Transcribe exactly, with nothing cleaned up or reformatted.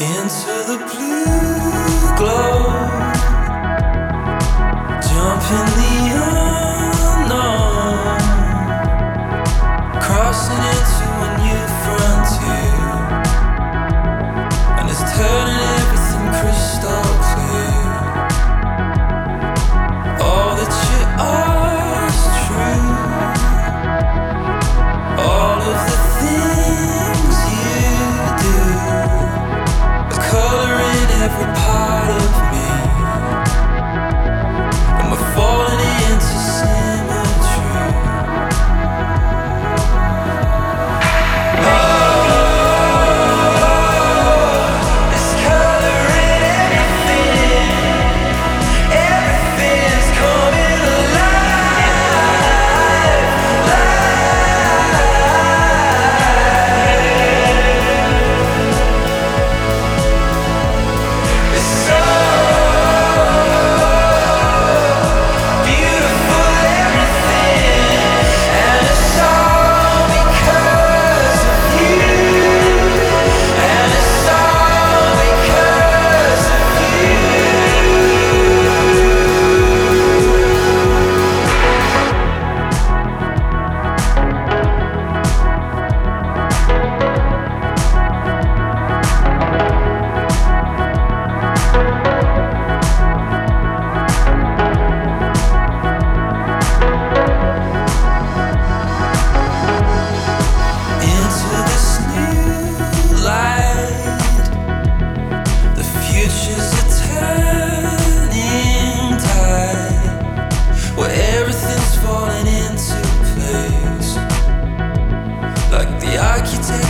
into the blue glow, jump in the unknown, crossing into a new frontier, and it's turning everything crystal clear. All that you are is true, all of the things you do, the color in every part of me, and we're falling into symmetry. Oh, there's color in everything, everything's coming alive, it's so beautiful, everything, and it's all because of you, and it's all because of you. Into this new light, the future's a turning tide, where everything's falling into place, like the architect